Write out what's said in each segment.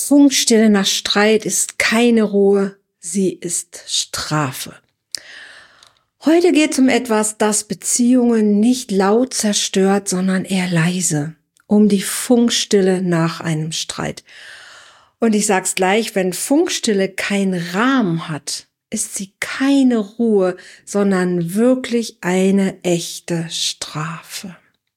Funkstille nach Streit ist keine Ruhe, sie ist Strafe. Heute geht es um etwas, das Beziehungen nicht laut zerstört, sondern eher leise. Um die Funkstille nach einem Streit. Und ich sag's gleich, wenn Funkstille keinen Rahmen hat, ist sie keine Ruhe, sondern wirklich eine echte Strafe.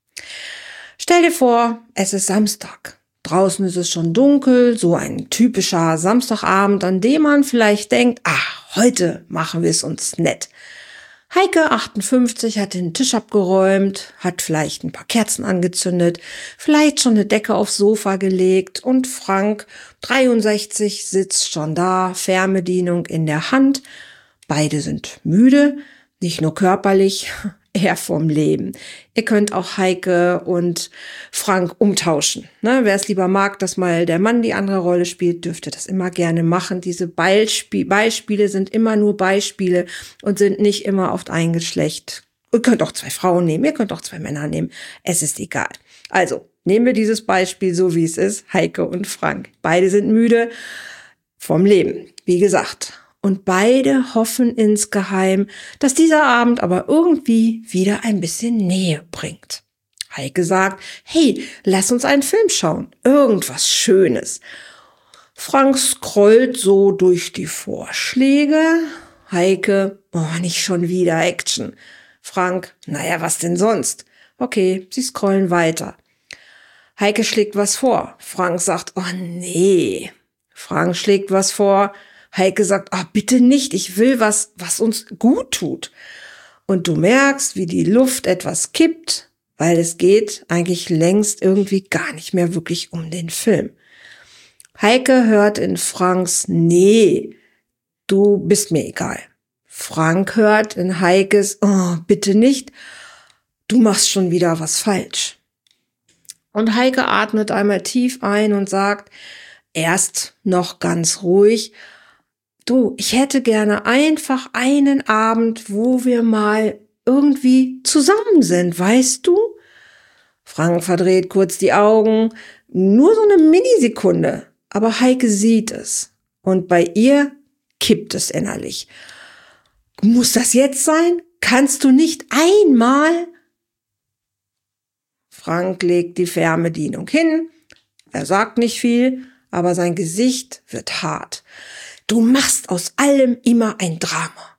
Stell dir vor, es ist Samstag. Draußen ist es schon dunkel, so ein typischer Samstagabend, an dem man vielleicht denkt, heute machen wir es uns nett. Heike, 58, hat den Tisch abgeräumt, hat vielleicht ein paar Kerzen angezündet, vielleicht schon eine Decke aufs Sofa gelegt und Frank, 63, sitzt schon da, Fernbedienung in der Hand. Beide sind müde, nicht nur körperlich, eher vom Leben. Ihr könnt auch Heike und Frank umtauschen. Wer es lieber mag, dass mal der Mann die andere Rolle spielt, dürfte das immer gerne machen. Diese Beispiele sind immer nur Beispiele und sind nicht immer auf ein Geschlecht. Ihr könnt auch 2 Frauen nehmen, ihr könnt auch 2 Männer nehmen. Es ist egal. Also, nehmen wir dieses Beispiel so, wie es ist. Heike und Frank. Beide sind müde vom Leben, wie gesagt. Und beide hoffen insgeheim, dass dieser Abend aber irgendwie wieder ein bisschen Nähe bringt. Heike sagt, hey, lass uns einen Film schauen. Irgendwas Schönes. Frank scrollt so durch die Vorschläge. Heike, nicht schon wieder Action. Frank, was denn sonst? Okay, sie scrollen weiter. Heike schlägt was vor. Frank sagt, nee. Frank schlägt was vor. Heike sagt, bitte nicht, ich will was uns gut tut. Und du merkst, wie die Luft etwas kippt, weil es geht eigentlich längst irgendwie gar nicht mehr wirklich um den Film. Heike hört in Franks Nee, du bist mir egal. Frank hört in Heikes bitte nicht, du machst schon wieder was falsch. Und Heike atmet einmal tief ein und sagt, erst noch ganz ruhig, du, ich hätte gerne einfach einen Abend, wo wir mal irgendwie zusammen sind, weißt du? Frank verdreht kurz die Augen, nur so eine Minisekunde, aber Heike sieht es und bei ihr kippt es innerlich. Muss das jetzt sein? Kannst du nicht einmal? Frank legt die Fernbedienung hin, er sagt nicht viel, aber sein Gesicht wird hart. Du machst aus allem immer ein Drama.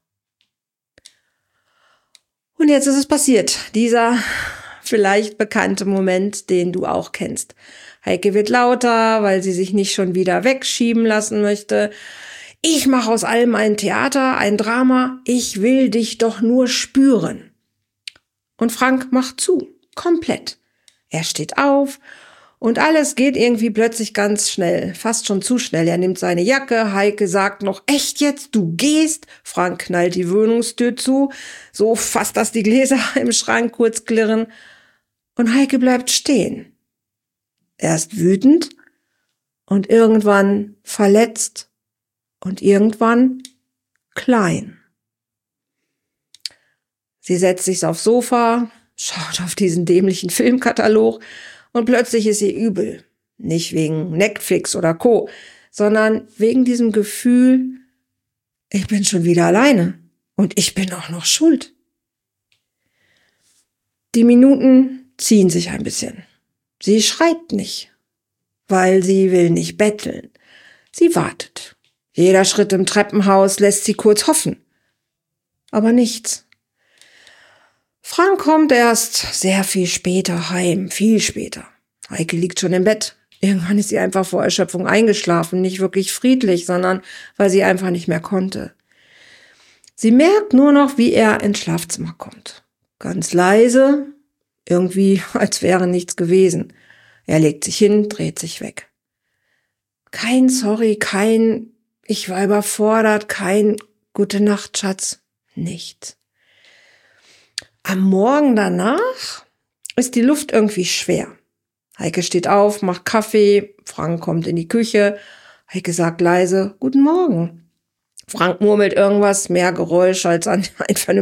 Und jetzt ist es passiert. Dieser vielleicht bekannte Moment, den du auch kennst. Heike wird lauter, weil sie sich nicht schon wieder wegschieben lassen möchte. Ich mache aus allem ein Theater, ein Drama. Ich will dich doch nur spüren. Und Frank macht zu. Komplett. Er steht auf. Und alles geht irgendwie plötzlich ganz schnell, fast schon zu schnell. Er nimmt seine Jacke, Heike sagt noch, echt jetzt, du gehst? Frank knallt die Wohnungstür zu, so fast, dass die Gläser im Schrank kurz klirren. Und Heike bleibt stehen. Er ist wütend und irgendwann verletzt und irgendwann klein. Sie setzt sich aufs Sofa, schaut auf diesen dämlichen Filmkatalog, und plötzlich ist ihr übel. Nicht wegen Netflix oder Co., sondern wegen diesem Gefühl, ich bin schon wieder alleine und ich bin auch noch schuld. Die Minuten ziehen sich ein bisschen. Sie schreit nicht, weil sie will nicht betteln. Sie wartet. Jeder Schritt im Treppenhaus lässt sie kurz hoffen. Aber nichts. Frank kommt erst sehr viel später heim, viel später. Heike liegt schon im Bett. Irgendwann ist sie einfach vor Erschöpfung eingeschlafen, nicht wirklich friedlich, sondern weil sie einfach nicht mehr konnte. Sie merkt nur noch, wie er ins Schlafzimmer kommt. Ganz leise, irgendwie als wäre nichts gewesen. Er legt sich hin, dreht sich weg. Kein Sorry, kein Ich war überfordert, kein Gute Nacht, Schatz, nichts. Am Morgen danach ist die Luft irgendwie schwer. Heike steht auf, macht Kaffee, Frank kommt in die Küche. Heike sagt leise, Guten Morgen. Frank murmelt irgendwas, mehr Geräusch als ein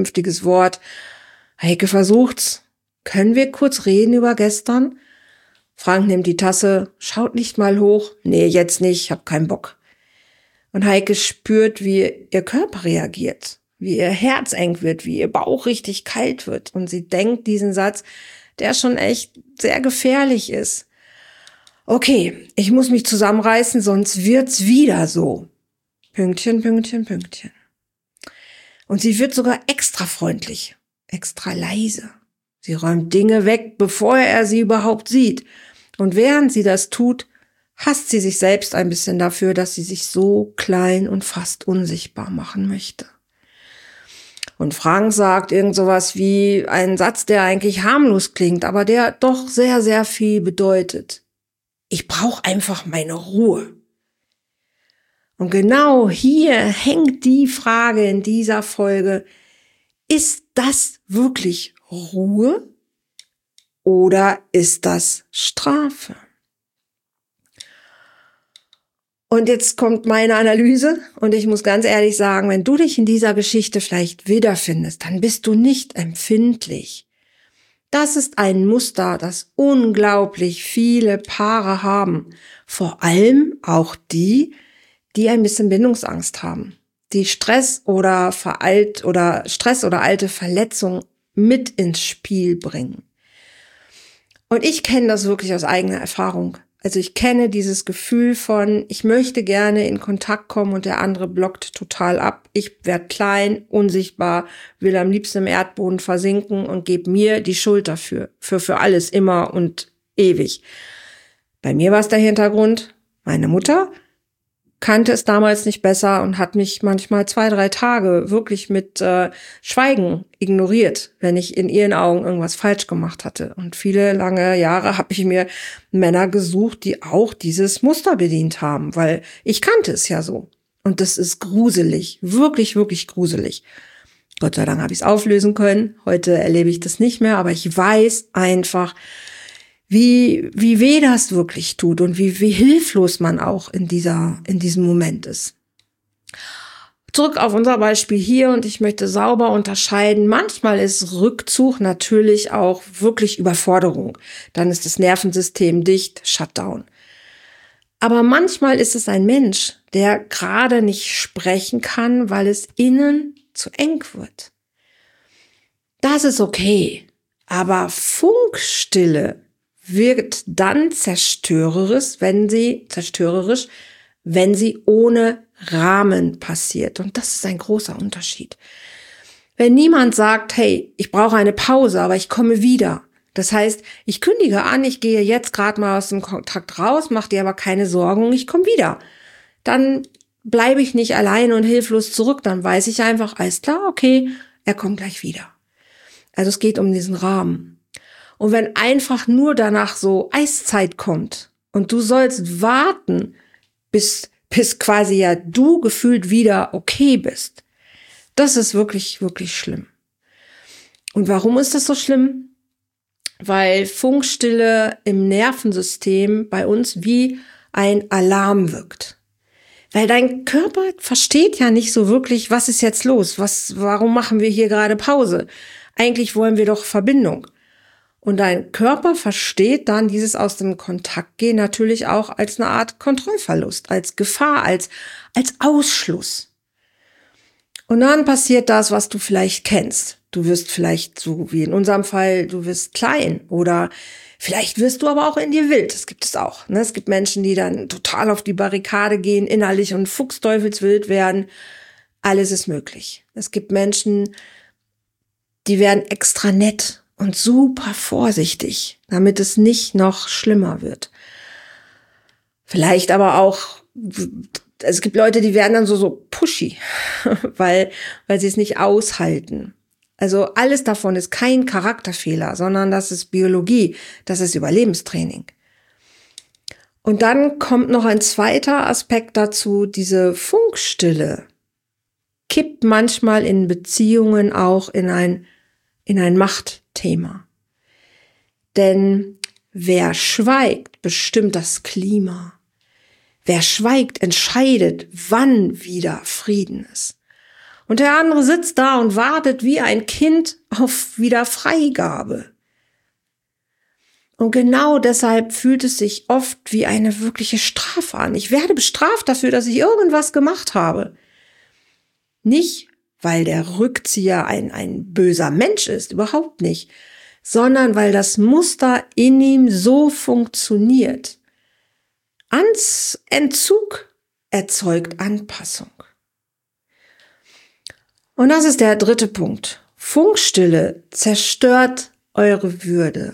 vernünftiges Wort. Heike versucht's. Können wir kurz reden über gestern? Frank nimmt die Tasse, schaut nicht mal hoch. Nee, jetzt nicht, ich hab keinen Bock. Und Heike spürt, wie ihr Körper reagiert, wie ihr Herz eng wird, wie ihr Bauch richtig kalt wird. Und sie denkt diesen Satz, der schon echt sehr gefährlich ist. Okay, ich muss mich zusammenreißen, sonst wird's wieder so. Pünktchen, Pünktchen, Pünktchen. Und sie wird sogar extra freundlich, extra leise. Sie räumt Dinge weg, bevor er sie überhaupt sieht. Und während sie das tut, hasst sie sich selbst ein bisschen dafür, dass sie sich so klein und fast unsichtbar machen möchte. Und Frank sagt irgend sowas wie einen Satz, der eigentlich harmlos klingt, aber der doch sehr, sehr viel bedeutet. Ich brauche einfach meine Ruhe. Und genau hier hängt die Frage in dieser Folge, ist das wirklich Ruhe oder ist das Strafe? Und jetzt kommt meine Analyse und ich muss ganz ehrlich sagen, wenn du dich in dieser Geschichte vielleicht wiederfindest, dann bist du nicht empfindlich. Das ist ein Muster, das unglaublich viele Paare haben. Vor allem auch die ein bisschen Bindungsangst haben, die Stress oder alte Verletzungen mit ins Spiel bringen. Und ich kenne das wirklich aus eigener Erfahrung. Also ich kenne dieses Gefühl von, ich möchte gerne in Kontakt kommen und der andere blockt total ab. Ich werde klein, unsichtbar, will am liebsten im Erdboden versinken und gebe mir die Schuld dafür. Für alles, immer und ewig. Bei mir war es der Hintergrund, meine Mutter kannte es damals nicht besser und hat mich manchmal 2-3 Tage wirklich mit Schweigen ignoriert, wenn ich in ihren Augen irgendwas falsch gemacht hatte. Und viele lange Jahre habe ich mir Männer gesucht, die auch dieses Muster bedient haben, weil ich kannte es ja so. Und das ist gruselig, wirklich, wirklich gruselig. Gott sei Dank habe ich es auflösen können. Heute erlebe ich das nicht mehr, aber ich weiß einfach, wie weh das wirklich tut und wie hilflos man auch in diesem Moment ist. Zurück auf unser Beispiel hier und ich möchte sauber unterscheiden. Manchmal ist Rückzug natürlich auch wirklich Überforderung. Dann ist das Nervensystem dicht, Shutdown. Aber manchmal ist es ein Mensch, der gerade nicht sprechen kann, weil es innen zu eng wird. Das ist okay, aber Funkstille wirkt dann zerstörerisch, wenn sie ohne Rahmen passiert. Und das ist ein großer Unterschied. Wenn niemand sagt, hey, ich brauche eine Pause, aber ich komme wieder. Das heißt, ich kündige an, ich gehe jetzt gerade mal aus dem Kontakt raus, mach dir aber keine Sorgen, ich komme wieder. Dann bleibe ich nicht allein und hilflos zurück. Dann weiß ich einfach, alles klar, okay, er kommt gleich wieder. Also es geht um diesen Rahmen. Und wenn einfach nur danach so Eiszeit kommt und du sollst warten, bis quasi ja du gefühlt wieder okay bist, das ist wirklich, wirklich schlimm. Und warum ist das so schlimm? Weil Funkstille im Nervensystem bei uns wie ein Alarm wirkt. Weil dein Körper versteht ja nicht so wirklich, was ist jetzt los? Warum machen wir hier gerade Pause? Eigentlich wollen wir doch Verbindung. Und dein Körper versteht dann dieses aus dem Kontakt gehen natürlich auch als eine Art Kontrollverlust, als Gefahr, als Ausschluss. Und dann passiert das, was du vielleicht kennst. Du wirst vielleicht, so wie in unserem Fall, du wirst klein oder vielleicht wirst du aber auch in dir wild. Das gibt es auch. Ne? Es gibt Menschen, die dann total auf die Barrikade gehen, innerlich und fuchsteufelswild werden. Alles ist möglich. Es gibt Menschen, die werden extra nett und super vorsichtig, damit es nicht noch schlimmer wird. Vielleicht aber auch, es gibt Leute, die werden dann so pushy, weil sie es nicht aushalten. Also alles davon ist kein Charakterfehler, sondern das ist Biologie, das ist Überlebenstraining. Und dann kommt noch ein zweiter Aspekt dazu, diese Funkstille kippt manchmal in Beziehungen auch in ein Machtthema. Denn wer schweigt, bestimmt das Klima. Wer schweigt, entscheidet, wann wieder Frieden ist. Und der andere sitzt da und wartet wie ein Kind auf wieder Freigabe. Und genau deshalb fühlt es sich oft wie eine wirkliche Strafe an. Ich werde bestraft dafür, dass ich irgendwas gemacht habe. Nicht, weil der Rückzieher ein böser Mensch ist, überhaupt nicht, sondern weil das Muster in ihm so funktioniert. Entzug erzeugt Anpassung. Und das ist der dritte Punkt. Funkstille zerstört eure Würde,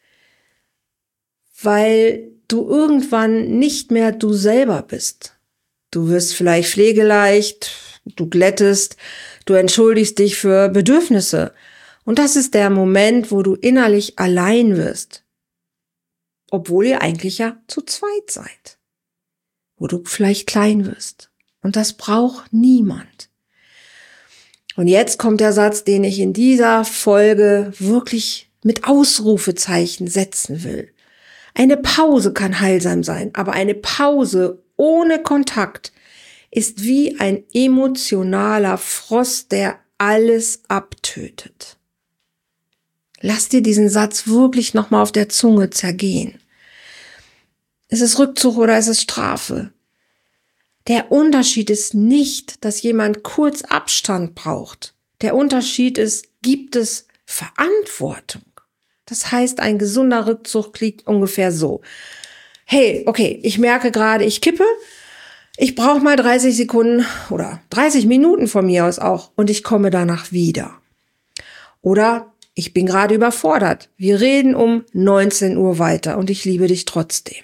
weil du irgendwann nicht mehr du selber bist. Du wirst vielleicht pflegeleicht, du glättest, du entschuldigst dich für Bedürfnisse. Und das ist der Moment, wo du innerlich allein wirst, obwohl ihr eigentlich ja zu zweit seid, wo du vielleicht klein wirst. Und das braucht niemand. Und jetzt kommt der Satz, den ich in dieser Folge wirklich mit Ausrufezeichen setzen will. Eine Pause kann heilsam sein, aber eine Pause ohne Kontakt ist wie ein emotionaler Frost, der alles abtötet. Lass dir diesen Satz wirklich nochmal auf der Zunge zergehen. Ist es Rückzug oder ist es Strafe? Der Unterschied ist nicht, dass jemand kurz Abstand braucht. Der Unterschied ist, gibt es Verantwortung? Das heißt, ein gesunder Rückzug klingt ungefähr so. Hey, okay, ich merke gerade, ich kippe. Ich brauche mal 30 Sekunden oder 30 Minuten von mir aus auch und ich komme danach wieder. Oder ich bin gerade überfordert. Wir reden um 19 Uhr weiter und ich liebe dich trotzdem.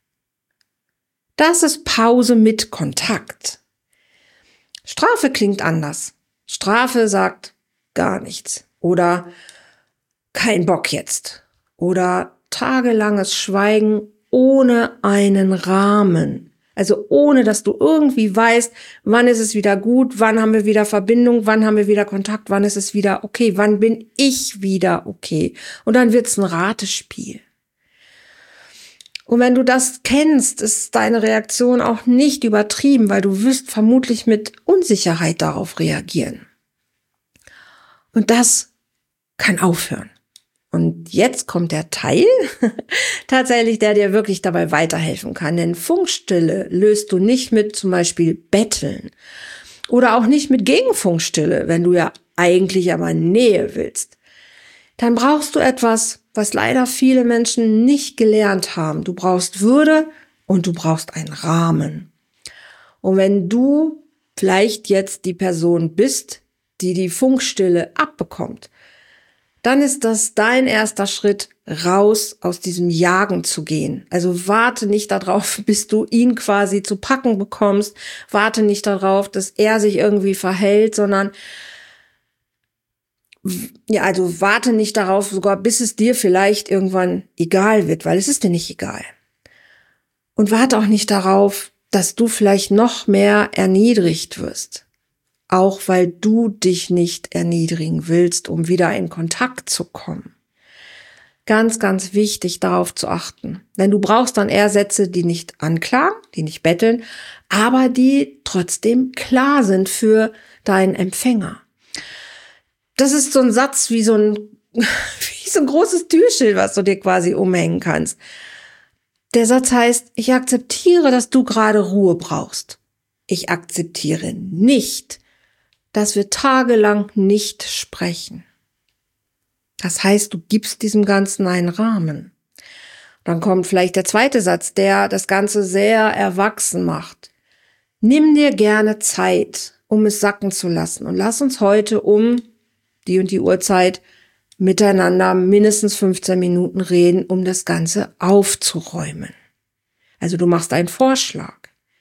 Das ist Pause mit Kontakt. Strafe klingt anders. Strafe sagt gar nichts oder kein Bock jetzt oder tagelanges Schweigen ohne einen Rahmen. Also ohne, dass du irgendwie weißt, wann ist es wieder gut, wann haben wir wieder Verbindung, wann haben wir wieder Kontakt, wann ist es wieder okay, wann bin ich wieder okay. Und dann wird's ein Ratespiel. Und wenn du das kennst, ist deine Reaktion auch nicht übertrieben, weil du wirst vermutlich mit Unsicherheit darauf reagieren. Und das kann aufhören. Und jetzt kommt der Teil, tatsächlich, der dir wirklich dabei weiterhelfen kann. Denn Funkstille löst du nicht mit zum Beispiel Betteln oder auch nicht mit Gegenfunkstille, wenn du ja eigentlich aber Nähe willst. Dann brauchst du etwas, was leider viele Menschen nicht gelernt haben. Du brauchst Würde und du brauchst einen Rahmen. Und wenn du vielleicht jetzt die Person bist, die die Funkstille abbekommt, dann ist das dein erster Schritt, raus aus diesem Jagen zu gehen. Also warte nicht darauf, bis du ihn quasi zu packen bekommst. Warte nicht darauf, dass er sich irgendwie verhält, sondern ja, also warte nicht darauf, sogar bis es dir vielleicht irgendwann egal wird, weil es ist dir nicht egal. Und warte auch nicht darauf, dass du vielleicht noch mehr erniedrigt wirst. Auch weil du dich nicht erniedrigen willst, um wieder in Kontakt zu kommen. Ganz, ganz wichtig, darauf zu achten. Denn du brauchst dann eher Sätze, die nicht anklagen, die nicht betteln, aber die trotzdem klar sind für deinen Empfänger. Das ist so ein Satz wie so ein großes Türschild, was du dir quasi umhängen kannst. Der Satz heißt, ich akzeptiere, dass du gerade Ruhe brauchst. Ich akzeptiere nicht, dass wir tagelang nicht sprechen. Das heißt, du gibst diesem Ganzen einen Rahmen. Dann kommt vielleicht der zweite Satz, der das Ganze sehr erwachsen macht. Nimm dir gerne Zeit, um es sacken zu lassen und lass uns heute um die und die Uhrzeit miteinander mindestens 15 Minuten reden, um das Ganze aufzuräumen. Also du machst einen Vorschlag.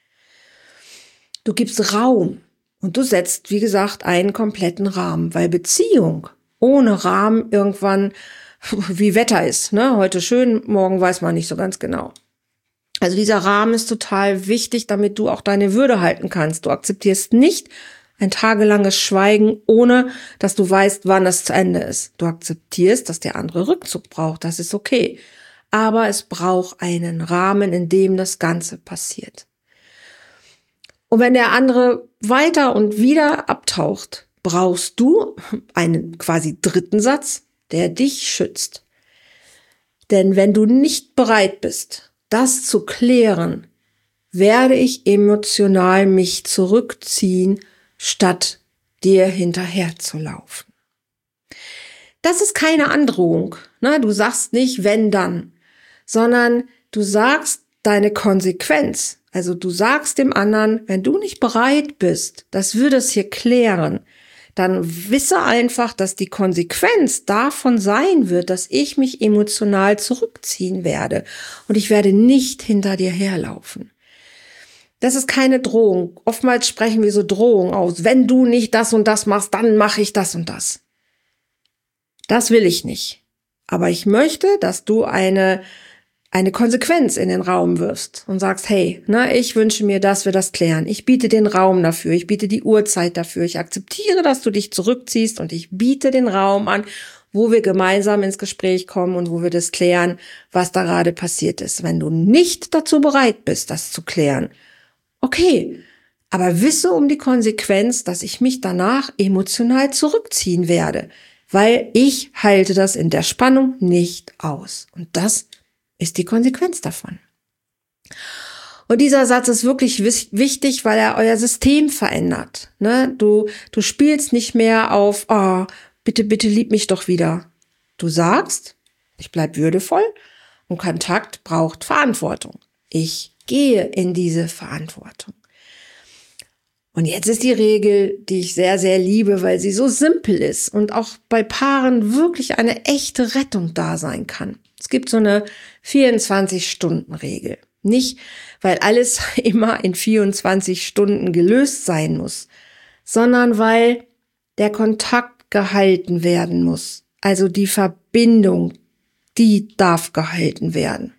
Du gibst Raum. Und du setzt, wie gesagt, einen kompletten Rahmen, weil Beziehung ohne Rahmen irgendwann wie Wetter ist, ne? Heute schön, morgen weiß man nicht so ganz genau. Also dieser Rahmen ist total wichtig, damit du auch deine Würde halten kannst. Du akzeptierst nicht ein tagelanges Schweigen, ohne dass du weißt, wann es zu Ende ist. Du akzeptierst, dass der andere Rückzug braucht, das ist okay. Aber es braucht einen Rahmen, in dem das Ganze passiert. Und wenn der andere weiter und wieder abtaucht, brauchst du einen quasi dritten Satz, der dich schützt. Denn wenn du nicht bereit bist, das zu klären, werde ich emotional mich zurückziehen, statt dir hinterherzulaufen. Das ist keine Androhung. Ne? Du sagst nicht, wenn dann, sondern du sagst deine Konsequenz. Also du sagst dem anderen, wenn du nicht bereit bist, dass wir das hier klären, dann wisse einfach, dass die Konsequenz davon sein wird, dass ich mich emotional zurückziehen werde und ich werde nicht hinter dir herlaufen. Das ist keine Drohung. Oftmals sprechen wir so Drohung aus. Wenn du nicht das und das machst, dann mache ich das und das. Das will ich nicht. Aber ich möchte, dass du eine Konsequenz in den Raum wirfst und sagst, hey, ich wünsche mir, dass wir das klären. Ich biete den Raum dafür, ich biete die Uhrzeit dafür, ich akzeptiere, dass du dich zurückziehst und ich biete den Raum an, wo wir gemeinsam ins Gespräch kommen und wo wir das klären, was da gerade passiert ist. Wenn du nicht dazu bereit bist, das zu klären, okay, aber wisse um die Konsequenz, dass ich mich danach emotional zurückziehen werde, weil ich halte das in der Spannung nicht aus. Und das ist die Konsequenz davon. Und dieser Satz ist wirklich wichtig, weil er euer System verändert. Ne? Du spielst nicht mehr auf, oh, bitte, bitte lieb mich doch wieder. Du sagst, ich bleib würdevoll und Kontakt braucht Verantwortung. Ich gehe in diese Verantwortung. Und jetzt ist die Regel, die ich sehr, sehr liebe, weil sie so simpel ist und auch bei Paaren wirklich eine echte Rettung da sein kann. Es gibt so eine 24-Stunden-Regel. Nicht, weil alles immer in 24 Stunden gelöst sein muss, sondern weil der Kontakt gehalten werden muss. Also die Verbindung, die darf gehalten werden.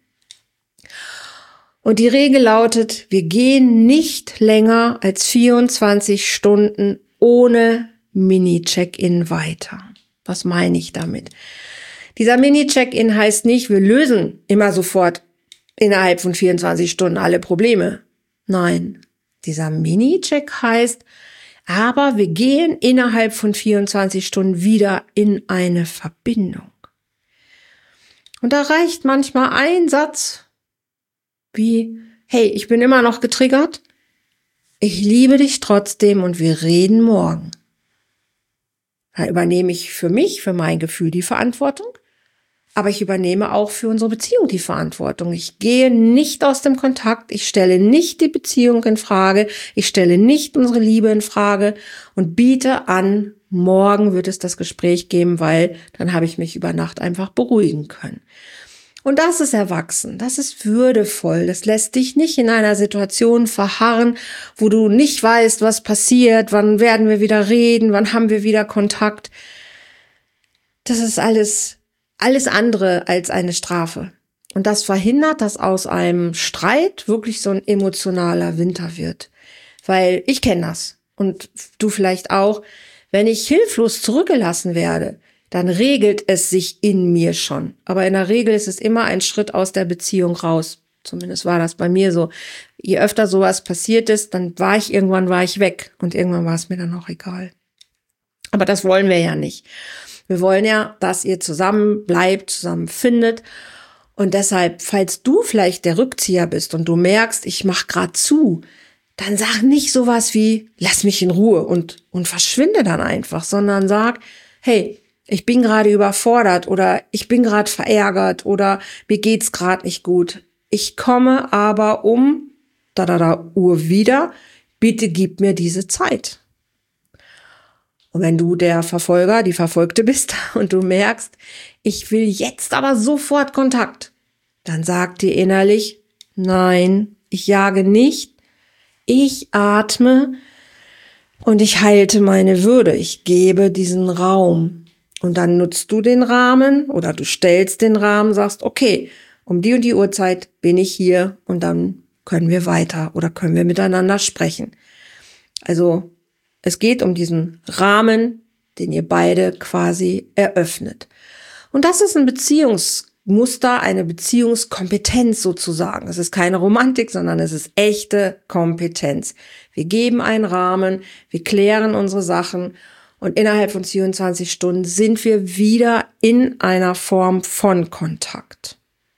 Und die Regel lautet, wir gehen nicht länger als 24 Stunden ohne Mini-Check-in weiter. Was meine ich damit? Dieser Mini-Check-in heißt nicht, wir lösen immer sofort innerhalb von 24 Stunden alle Probleme. Nein, dieser Mini-Check heißt, aber wir gehen innerhalb von 24 Stunden wieder in eine Verbindung. Und da reicht manchmal ein Satz wie, hey, ich bin immer noch getriggert, ich liebe dich trotzdem und wir reden morgen. Da übernehme ich für mich, für mein Gefühl die Verantwortung, aber ich übernehme auch für unsere Beziehung die Verantwortung. Ich gehe nicht aus dem Kontakt, ich stelle nicht die Beziehung in Frage, ich stelle nicht unsere Liebe in Frage und biete an, morgen wird es das Gespräch geben, weil dann habe ich mich über Nacht einfach beruhigen können. Und das ist erwachsen, das ist würdevoll, das lässt dich nicht in einer Situation verharren, wo du nicht weißt, was passiert, wann werden wir wieder reden, wann haben wir wieder Kontakt. Das ist alles andere als eine Strafe. Und das verhindert, dass aus einem Streit wirklich so ein emotionaler Winter wird. Weil ich kenne das und du vielleicht auch, wenn ich hilflos zurückgelassen werde, dann regelt es sich in mir schon. Aber in der Regel ist es immer ein Schritt aus der Beziehung raus. Zumindest war das bei mir so. Je öfter sowas passiert ist, dann war ich weg. Und irgendwann war es mir dann auch egal. Aber das wollen wir ja nicht. Wir wollen ja, dass ihr zusammen bleibt, zusammen findet. Und deshalb, falls du vielleicht der Rückzieher bist und du merkst, ich mache gerade zu, dann sag nicht sowas wie, lass mich in Ruhe und verschwinde dann einfach, sondern sag, hey, ich bin gerade überfordert oder ich bin gerade verärgert oder mir geht's gerade nicht gut. Ich komme aber um Uhr wieder. Bitte gib mir diese Zeit. Und wenn du der Verfolger, die Verfolgte bist und du merkst, ich will jetzt aber sofort Kontakt, dann sag dir innerlich, nein, ich jage nicht. Ich atme und ich halte meine Würde. Ich gebe diesen Raum. Und dann nutzt du den Rahmen oder du stellst den Rahmen, sagst, okay, um die und die Uhrzeit bin ich hier und dann können wir weiter oder können wir miteinander sprechen. Also es geht um diesen Rahmen, den ihr beide quasi eröffnet. Und das ist ein Beziehungsmuster, eine Beziehungskompetenz sozusagen. Es ist keine Romantik, sondern es ist echte Kompetenz. Wir geben einen Rahmen, wir klären unsere Sachen Und innerhalb von 24 Stunden sind wir wieder in einer Form von Kontakt.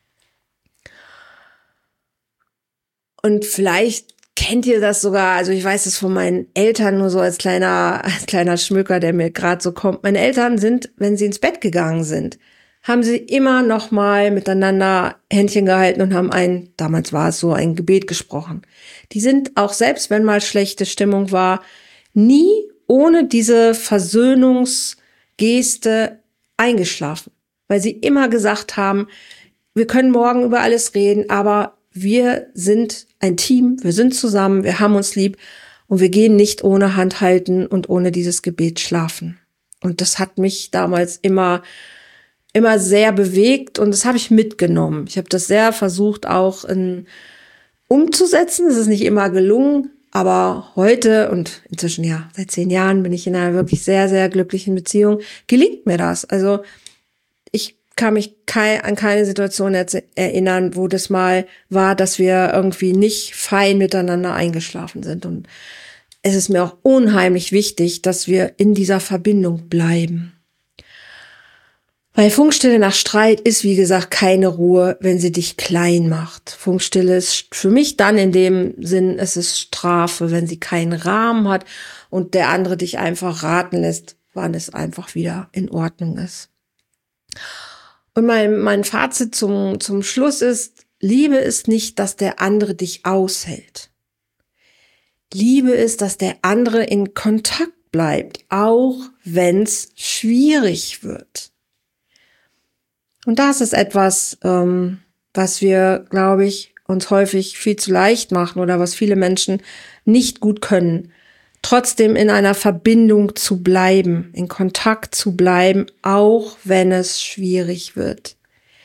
Und vielleicht kennt ihr das sogar, also ich weiß es von meinen Eltern nur so als kleiner Schmöker, der mir gerade so kommt. Meine Eltern sind, wenn sie ins Bett gegangen sind, haben sie immer noch mal miteinander Händchen gehalten und haben damals war es so, ein Gebet gesprochen. Die sind auch selbst, wenn mal schlechte Stimmung war, nie ohne diese Versöhnungsgeste eingeschlafen. Weil sie immer gesagt haben, wir können morgen über alles reden, aber wir sind ein Team, wir sind zusammen, wir haben uns lieb und wir gehen nicht ohne Hand halten und ohne dieses Gebet schlafen. Und das hat mich damals immer sehr bewegt und das habe ich mitgenommen. Ich habe das sehr versucht auch umzusetzen. Es ist nicht immer gelungen, aber heute und inzwischen ja seit 10 Jahren bin ich in einer wirklich sehr, sehr glücklichen Beziehung. Gelingt mir das. Also ich kann mich an keine Situation erinnern, wo das mal war, dass wir irgendwie nicht fein miteinander eingeschlafen sind. Und es ist mir auch unheimlich wichtig, dass wir in dieser Verbindung bleiben. Weil Funkstille nach Streit ist, wie gesagt, keine Ruhe, wenn sie dich klein macht. Funkstille ist für mich dann in dem Sinn, es ist Strafe, wenn sie keinen Rahmen hat und der andere dich einfach raten lässt, wann es einfach wieder in Ordnung ist. Und mein Fazit zum Schluss ist, Liebe ist nicht, dass der andere dich aushält. Liebe ist, dass der andere in Kontakt bleibt, auch wenn es schwierig wird. Und das ist etwas, was wir, glaube ich, uns häufig viel zu leicht machen oder was viele Menschen nicht gut können. Trotzdem in einer Verbindung zu bleiben, in Kontakt zu bleiben, auch wenn es schwierig wird.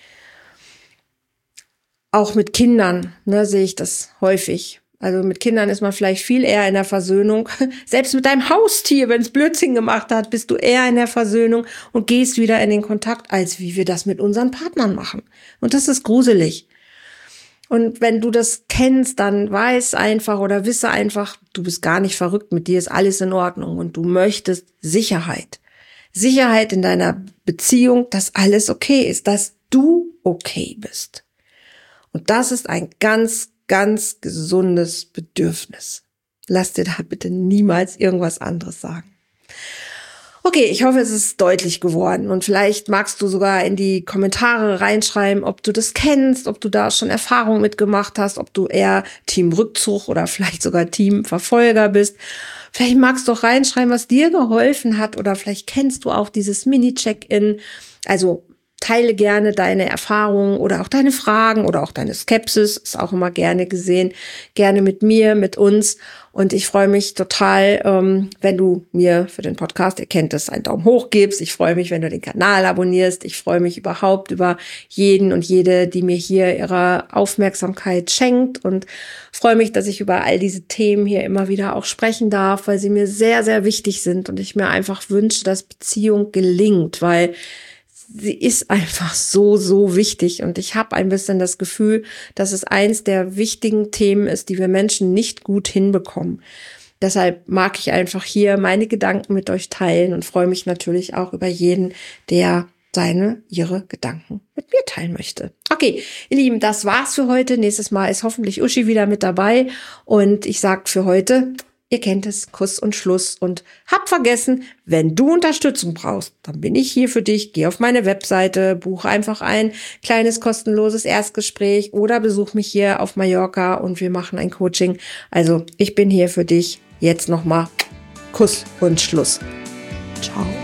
Auch mit Kindern, sehe ich das häufig. Also mit Kindern ist man vielleicht viel eher in der Versöhnung. Selbst mit deinem Haustier, wenn es Blödsinn gemacht hat, bist du eher in der Versöhnung und gehst wieder in den Kontakt, als wie wir das mit unseren Partnern machen. Und das ist gruselig. Und wenn du das kennst, dann weiß einfach oder wisse einfach, du bist gar nicht verrückt, mit dir ist alles in Ordnung und du möchtest Sicherheit. Sicherheit in deiner Beziehung, dass alles okay ist, dass du okay bist. Und das ist ein ganz, ganz gesundes Bedürfnis. Lass dir da bitte niemals irgendwas anderes sagen. Okay, ich hoffe, es ist deutlich geworden und vielleicht magst du sogar in die Kommentare reinschreiben, ob du das kennst, ob du da schon Erfahrung mitgemacht hast, ob du eher Team Rückzug oder vielleicht sogar Team Verfolger bist. Vielleicht magst du auch reinschreiben, was dir geholfen hat oder vielleicht kennst du auch dieses Mini-Check-in. Also teile gerne deine Erfahrungen oder auch deine Fragen oder auch deine Skepsis, ist auch immer gerne gesehen, gerne mit mir, mit uns. Und ich freue mich total, wenn du mir für den Podcast, ihr kennt es, einen Daumen hoch gibst. Ich freue mich, wenn du den Kanal abonnierst. Ich freue mich überhaupt über jeden und jede, die mir hier ihre Aufmerksamkeit schenkt und freue mich, dass ich über all diese Themen hier immer wieder auch sprechen darf, weil sie mir sehr, sehr wichtig sind und ich mir einfach wünsche, dass Beziehung gelingt, weil sie ist einfach so, so wichtig und ich habe ein bisschen das Gefühl, dass es eins der wichtigen Themen ist, die wir Menschen nicht gut hinbekommen. Deshalb mag ich einfach hier meine Gedanken mit euch teilen und freue mich natürlich auch über jeden, der ihre Gedanken mit mir teilen möchte. Okay, ihr Lieben, das war's für heute. Nächstes Mal ist hoffentlich Uschi wieder mit dabei und ich sage für heute, ihr kennt es, Kuss und Schluss und hab vergessen, wenn du Unterstützung brauchst, dann bin ich hier für dich. Geh auf meine Webseite, buche einfach ein kleines kostenloses Erstgespräch oder besuch mich hier auf Mallorca und wir machen ein Coaching. Also ich bin hier für dich. Jetzt nochmal Kuss und Schluss. Ciao.